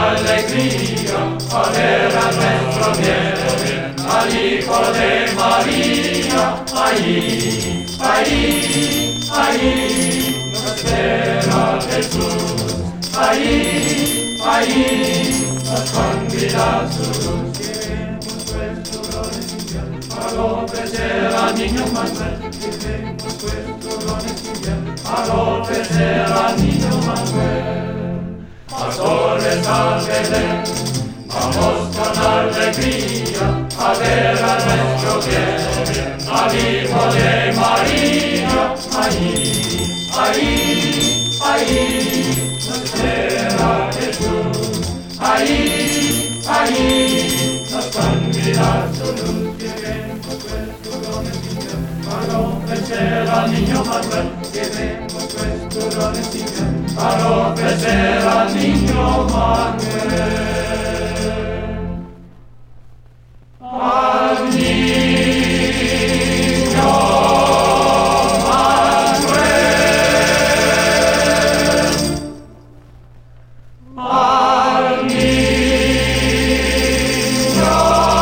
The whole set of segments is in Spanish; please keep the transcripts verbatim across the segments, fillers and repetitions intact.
alegría a ver a nuestro bien, al Hijo de María. Ahí, ahí, ahí nos espera Jesús. Ahí, ahí nos convida su luz. Llevemos vuestro dones infiel para ofrecer al niño Manuel. Llevemos vuestro dones infiel para ofrecer al niño Manuel. Pastores al Belén, vamos con alegría a ver a nuestro bien, al Hijo de María. Ahí, ahí, ahí nos espera Jesús. Ahí, ahí nos convida su luz. Llevemos vuestro dones infiel para ofrecer al niño Manuel. Llevemos vuestro dones infiel para ofrecer al niño Manuel. Al niño Manuel. Al niño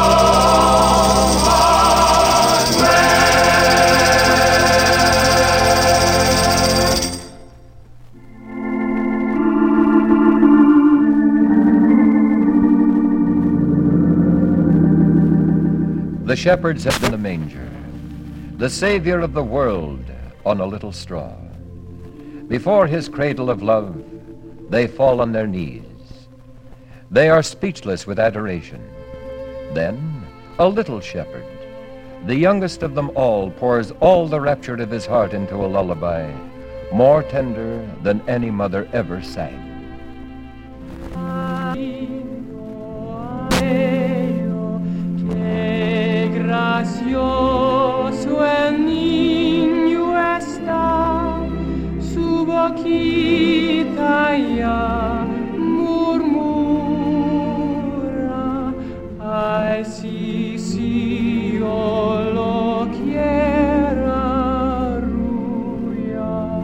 The shepherds have been the manger, the Savior of the world on a little straw. Before his cradle of love, they fall on their knees. They are speechless with adoration. Then, a little shepherd, the youngest of them all, pours all the rapture of his heart into a lullaby, more tender than any mother ever sang. Gracioso el niño está, su boquita ya murmura, ay sí, sí, yo lo quiero arrullar.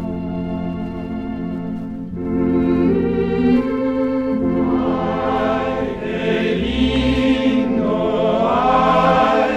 Ay, qué lindo, ay,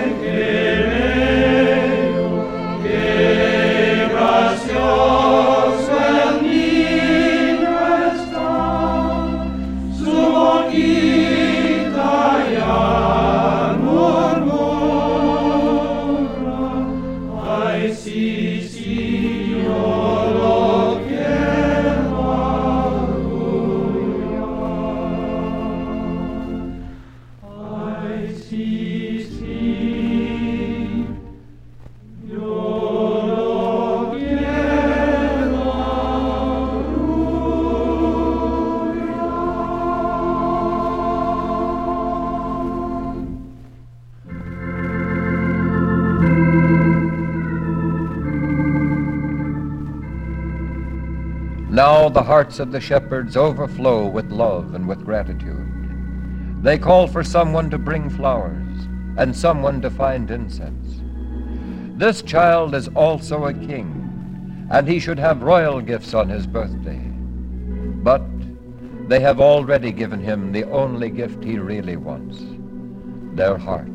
Now the hearts of the shepherds overflow with love and with gratitude. They call for someone to bring flowers and someone to find incense. This child is also a king, and he should have royal gifts on his birthday. But they have already given him the only gift he really wants, their hearts.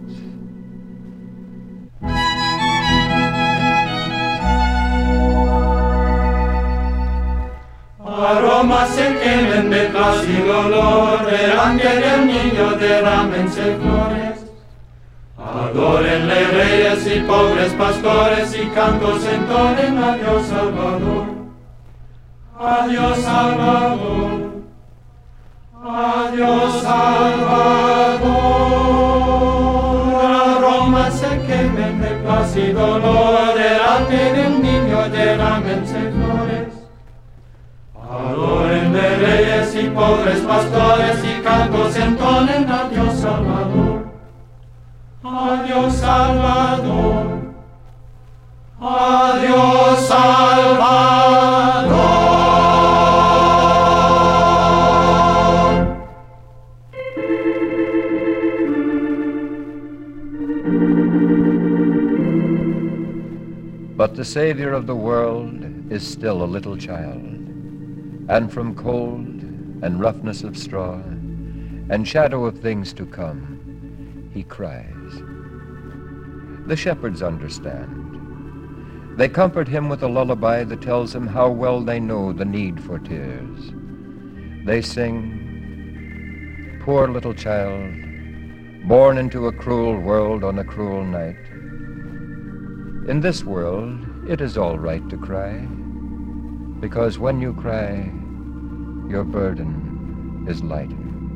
Aromas se quemen de paz y dolor, delante del niño derrámense flores. Adórenle reyes y pobres pastores y cantos entonen a Dios Salvador. A Dios Salvador, a Dios Salvador. Aromas se quemen de paz y dolor, delante del niño derrámense flores. Adoren de reyes y pobres pastores y cantos entonen a Dios Salvador. A Dios Salvador. A Dios Salvador. But the Savior of the world is still a little child. And from cold and roughness of straw, and shadow of things to come, he cries. The shepherds understand. They comfort him with a lullaby that tells him how well they know the need for tears. They sing, "Poor little child, born into a cruel world on a cruel night. In this world, it is all right to cry, because when you cry, your burden is lightened."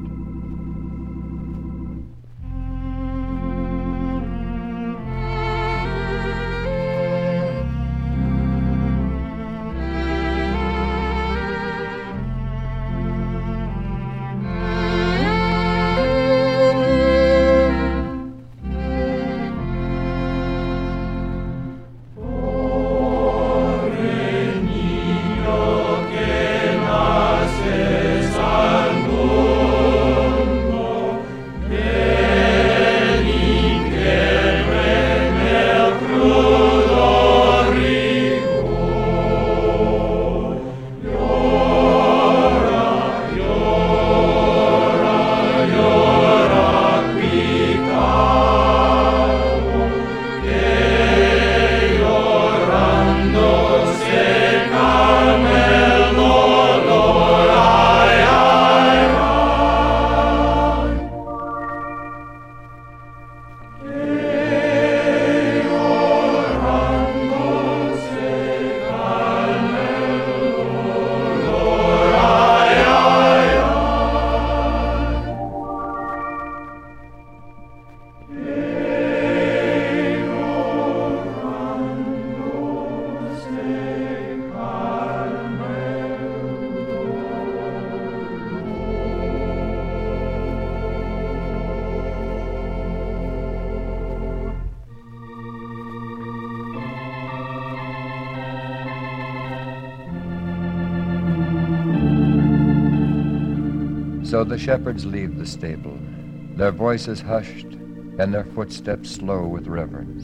So the shepherds leave the stable, their voices hushed and their footsteps slow with reverence.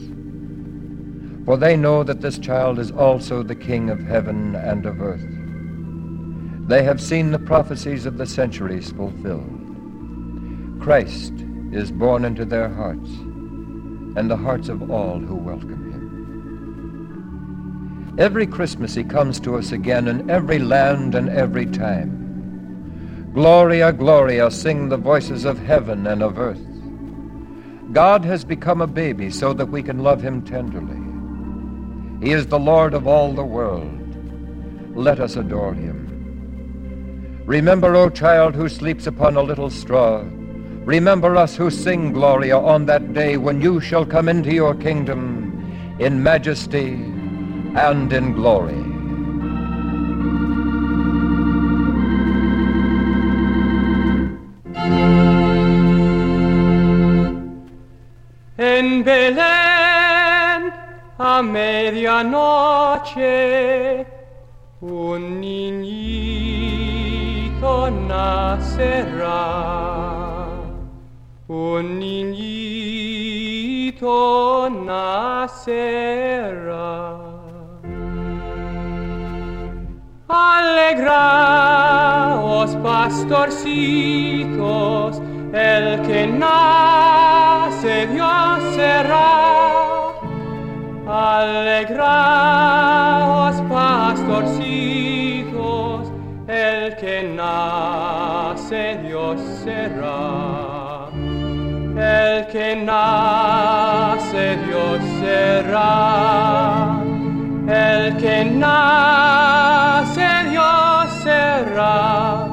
For they know that this child is also the King of heaven and of earth. They have seen the prophecies of the centuries fulfilled. Christ is born into their hearts and the hearts of all who welcome him. Every Christmas he comes to us again in every land and every time. Gloria, Gloria, sing the voices of heaven and of earth. God has become a baby so that we can love him tenderly. He is the Lord of all the world. Let us adore him. Remember, O child who sleeps upon a little straw. Remember us who sing Gloria on that day when you shall come into your kingdom in majesty and in glory. En Belén, a medianoche, un niñito nacerá, un niñito nacerá. Alegraos, pastorcitos, el que nace Dios será. Alegraos, pastorcitos, el que nace Dios será. El que nace Dios será. El que nace Dios será.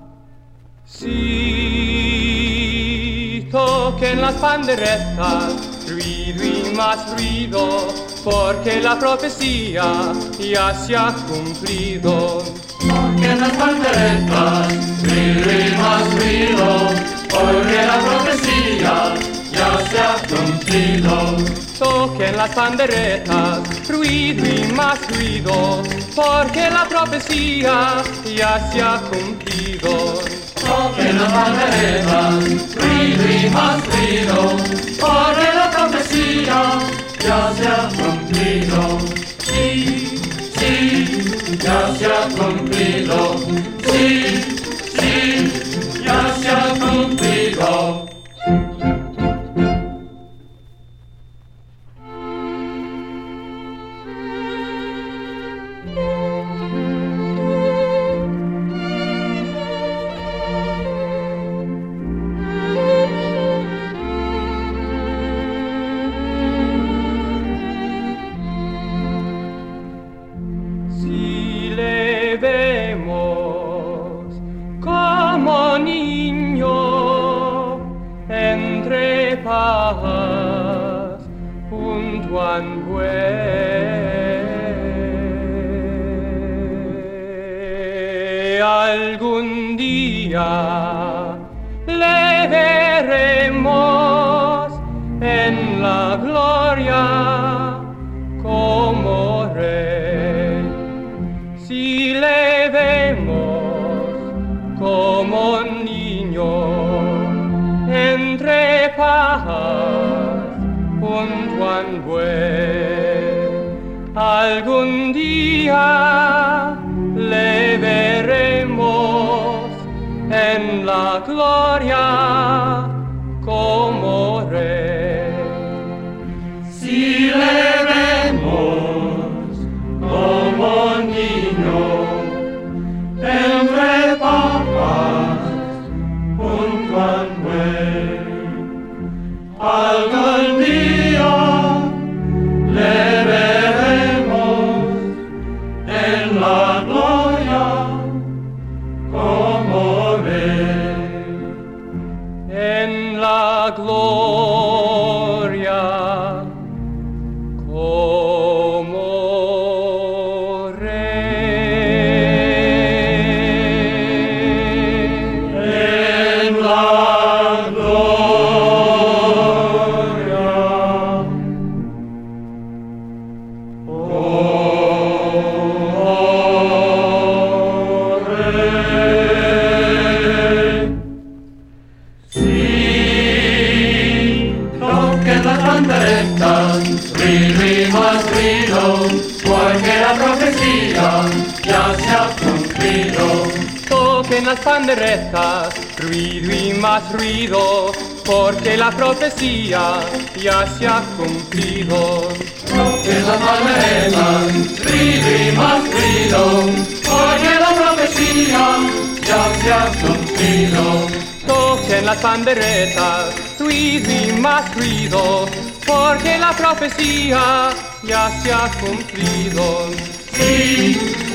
Sí, toquen las panderetas, ruido y más ruido, porque la profecía ya se ha cumplido. Toquen las panderetas, ruido y más ruido, porque la profecía ya se ha cumplido. Toquen las panderetas, ruido y más ruido, porque la profecía ya se ha cumplido. Toquen las panderetas, ruido y más ruido, porque la profecía ya se ha cumplido. Sí, sí, ya se ha cumplido. Sí, sí, ya se ha cumplido. ruido. Algún día le veremos en la gloria como rey. Si le vemos como niño entre pajas junto al buey, algún día le veremos en la gloria como rey. Si le vemos como niño entre papas junto al buey, algún día le veremos en la gloria como rey. En la gloria como rey. En la gloria como rey. Sí, toquen las panderetas, ruido y más ruido, porque la profecía ya se ha cumplido. Toquen las panderetas, ruido y más ruido, porque la profecía ya se ha cumplido. Toquen las panderetas, ruido y más ruido, porque la profecía ya se ha cumplido. Toquen las panderetas, ruido y más ruido, porque la profecía ya se ha cumplido. Sí,